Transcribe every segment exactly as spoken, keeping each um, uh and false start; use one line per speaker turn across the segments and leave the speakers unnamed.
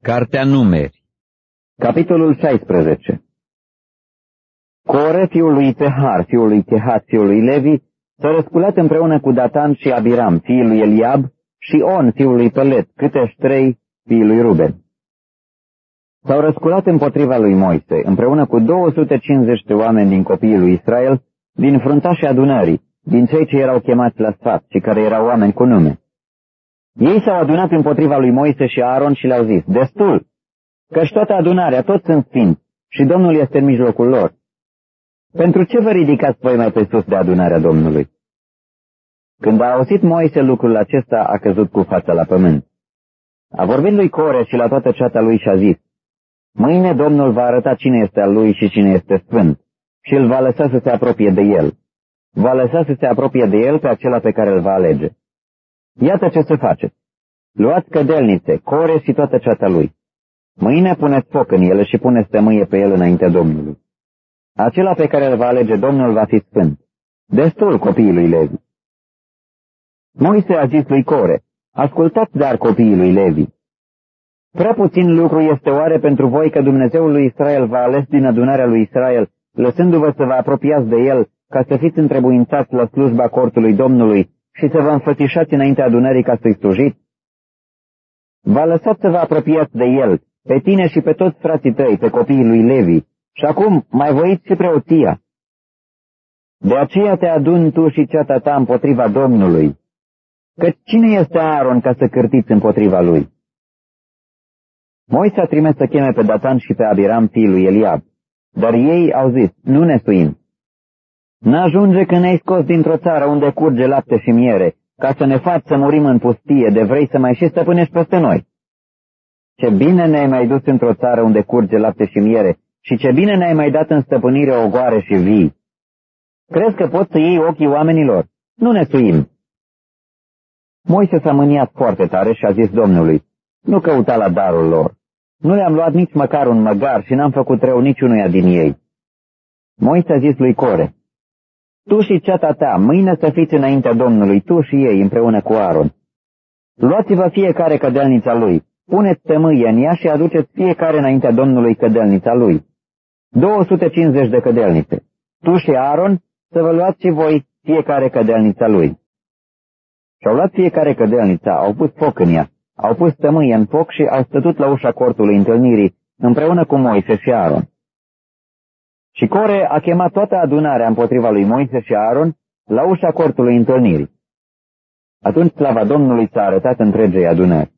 Cartea Numeri,
capitolul șaisprezece. Core, fiul lui Tehar, fiul lui Kehat, fiul lui Levi, s-a răsculat împreună cu Datan și Abiram, fiul lui Eliab, și On, fiul lui Pelet, câteși trei, fiul lui Ruben. S-au răsculat împotriva lui Moise, împreună cu două sute cincizeci de oameni din copiii lui Israel, din fruntașii adunării, din cei ce erau chemați la sfat și care erau oameni cu nume. Ei s-au adunat împotriva lui Moise și Aaron și le-au zis: destul, căci toată adunarea, toți sunt sfinți și Domnul este în mijlocul lor. Pentru ce vă ridicați voi mai pe sus de adunarea Domnului? Când a auzit Moise lucrul acesta, a căzut cu fața la pământ. A vorbit lui Core și la toată ceata lui și a zis: mâine Domnul va arăta cine este al lui și cine este sfânt și îl va lăsa să se apropie de el. Va lăsa să se apropie de el pe acela pe care îl va alege. Iată ce să faceți. Luați cădelnițe, Core și toată ceata lui. Mâine puneți foc în ele și puneți tămâie pe el înaintea Domnului. Acela pe care îl va alege Domnul va fi sfânt. Destul copiii lui Levi. Moise a zis lui Core: ascultați dar copiii lui Levi. Prea puțin lucru este oare pentru voi că Dumnezeul lui Israel v-a ales din adunarea lui Israel, lăsându-vă să vă apropiați de el, ca să fiți întrebuințați la slujba cortului Domnului și să vă înfățișați înaintea adunării ca să-i slujiți? V-a lăsat să vă apropiați de el, pe tine și pe toți frații tăi, pe copiii lui Levi, și acum mai voiți și preoția. De aceea te aduni tu și ceata ta împotriva Domnului, căci cine este Aaron ca să cârtiți împotriva lui? Moise a trimis să cheme pe Datan și pe Abiram, fiul lui Eliab, dar ei au zis: nu ne suim. N-ajunge că ne-ai scos dintr-o țară unde curge lapte și miere, ca să ne faci să murim în pustie, de vrei să mai și stăpânești peste noi. Ce bine ne-ai mai dus într-o țară unde curge lapte și miere, și ce bine ne-ai mai dat în stăpânire ogoare și vii. Crezi că poți să iei ochii oamenilor? Nu ne suim. Moise s-a mâniat foarte tare și a zis Domnului: nu căuta la darul lor. Nu le-am luat nici măcar un măgar și n-am făcut rău niciunuia din ei. Moise a zis lui Core: tu și ceata ta, mâine să fiți înaintea Domnului, tu și ei, împreună cu Aaron. Luați-vă fiecare cădelnița lui, puneți tămâie în ea și aduceți fiecare înaintea Domnului cădelnița lui. două sute cincizeci de cădelnițe. Tu și Aaron să vă luați și voi fiecare cădelnița lui. Și-au luat fiecare cădelnița, au pus foc în ea, au pus tămâie în foc și au stătut la ușa cortului întâlnirii, împreună cu Moise și Aaron. Și Core a chemat toată adunarea împotriva lui Moise și Aaron la ușa cortului întâlnirii. Atunci slava Domnului s-a arătat întregei adunări.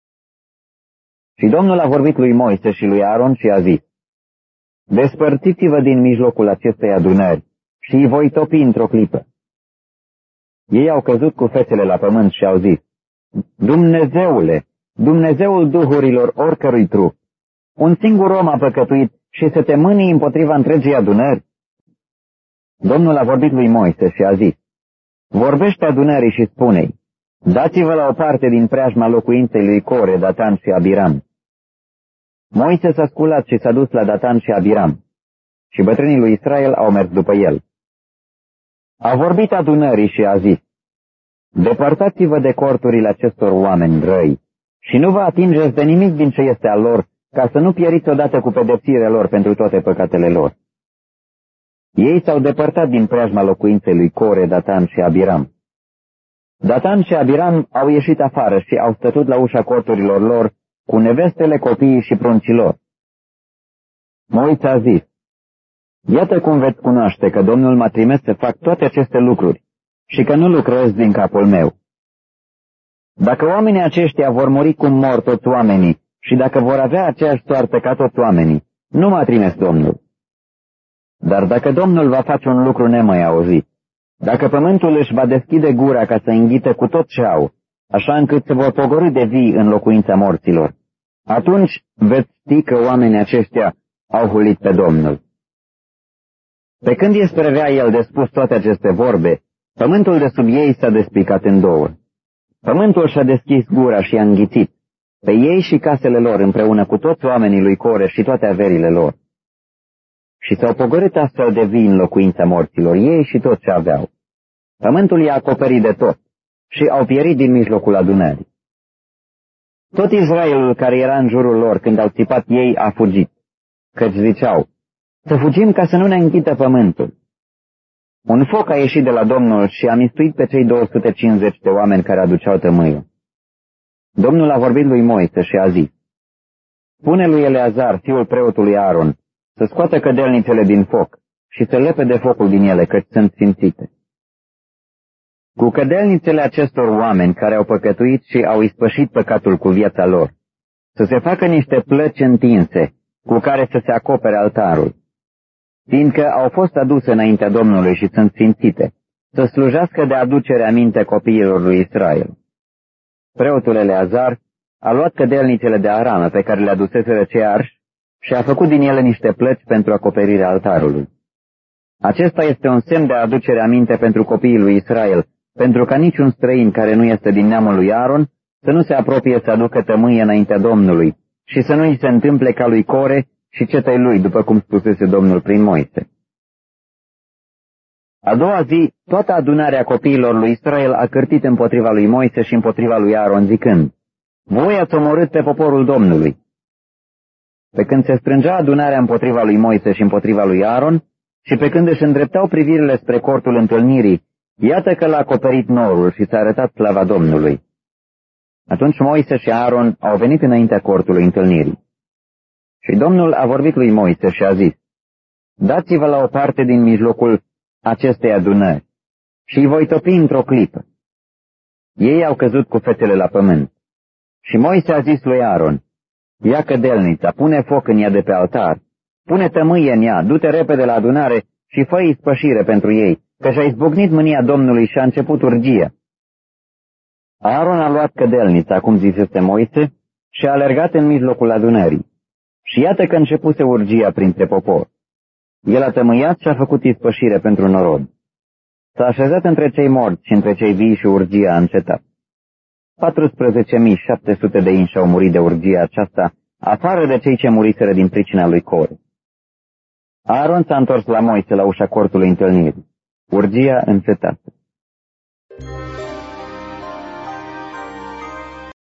Și Domnul a vorbit lui Moise și lui Aaron și a zis: despărțiți-vă din mijlocul acestei adunări și îi voi topi într-o clipă. Ei au căzut cu fețele la pământ și au zis: Dumnezeule, Dumnezeul duhurilor oricărui trup, un singur om a păcătuit și să te mânii împotriva întregii adunări? Domnul a vorbit lui Moise și a zis: vorbește adunării și spune-i: dați-vă la o parte din preajma locuinței lui Core, Datan și Abiram. Moise s-a sculat și s-a dus la Datan și Abiram, și bătrânii lui Israel au mers după el. A vorbit adunării și a zis: depărtați-vă de corturile acestor oameni răi și nu vă atingeți de nimic din ce este al lor, ca să nu pieriți odată cu pedepsirea lor pentru toate păcatele lor. Ei s-au depărtat din preajma locuinței lui Core, Datan și Abiram. Datan și Abiram au ieșit afară și au stătut la ușa corturilor lor cu nevestele, copiii și pruncilor. Moise a zis: iată cum veți cunoaște că Domnul m-a trimis să fac toate aceste lucruri și că nu lucrez din capul meu. Dacă oamenii aceștia vor muri cum mor toți oamenii și dacă vor avea aceeași soartă ca toți oamenii, nu m-a trimis Domnul. Dar dacă Domnul va face un lucru nemai auzit, dacă pământul își va deschide gura ca să înghită cu tot ce au, așa încât se vor pogorî de vii în locuința morților, atunci veți ști că oamenii aceștia au hulit pe Domnul. Pe când isprevea el de spus toate aceste vorbe, pământul de sub ei s-a despicat în două. Pământul și-a deschis gura și i-a înghițit, pe ei și casele lor împreună cu toți oamenii lui Core și toate averile lor. Și s-au pogorât astfel de vii în locuința morților, ei și tot ce aveau. Pământul i-a acoperit de tot și au pierit din mijlocul adunării. Tot Israelul care era în jurul lor când au țipat ei a fugit, căci ziceau, să fugim ca să nu ne închită pământul. Un foc a ieșit de la Domnul și a mistuit pe cei două sute cincizeci de oameni care aduceau tămâiul. Domnul a vorbit lui Moise și a zis, spune lui Eleazar, fiul preotului Aaron, să scoată cădelnițele din foc și să lepe de focul din ele, căci sunt sfințite. Cu cădelnițele acestor oameni care au păcătuit și au ispășit păcatul cu viața lor, să se facă niște plăci întinse, cu care să se acopere altarul, fiindcă au fost aduse înaintea Domnului și sunt sfințite, să slujească de aducere aminte copiilor lui Israel. Preotul Eleazar a luat cădelnițele de aramă pe care le aduseseră cei arși și a făcut din ele niște plăci pentru acoperirea altarului. Acesta este un semn de aducere aminte pentru copiii lui Israel, pentru ca niciun străin care nu este din neamul lui Aaron să nu se apropie să aducă tămâie înaintea Domnului și să nu îi se întâmple ca lui Core și cetei lui, după cum spusese Domnul prin Moise. A doua zi, toată adunarea copiilor lui Israel a cârtit împotriva lui Moise și împotriva lui Aaron, zicând, voi ați omorât pe poporul Domnului. Pe când se strângea adunarea împotriva lui Moise și împotriva lui Aaron, și pe când își îndreptau privirile spre cortul întâlnirii, iată că l-a acoperit norul și s-a arătat slava Domnului. Atunci Moise și Aaron au venit înaintea cortului întâlnirii. Și Domnul a vorbit lui Moise și a zis, dați-vă la o parte din mijlocul acestei adunări și îi voi topi într-o clipă. Ei au căzut cu fețele la pământ. Și Moise a zis lui Aaron, ia cădelnița, pune foc în ea de pe altar, pune tămâie în ea, du-te repede la adunare și fă-i spășire pentru ei, că și-a izbucnit mânia Domnului și a început urgia. Aaron a luat cădelnița, cum zisese Moise, și a alergat în mijlocul adunării. Și iată că începuse urgia printre popor. El a tămâiat și a făcut ispășire pentru norod. S-a așezat între cei morți și între cei vii și urgia a încetat. patruzeci mii șapte sute de inși au murit de urgia aceasta, afară de cei ce muriseră din pricina lui Core. Aaron s-a întors la Moise la ușa cortului întâlnirii. Urgia încetase.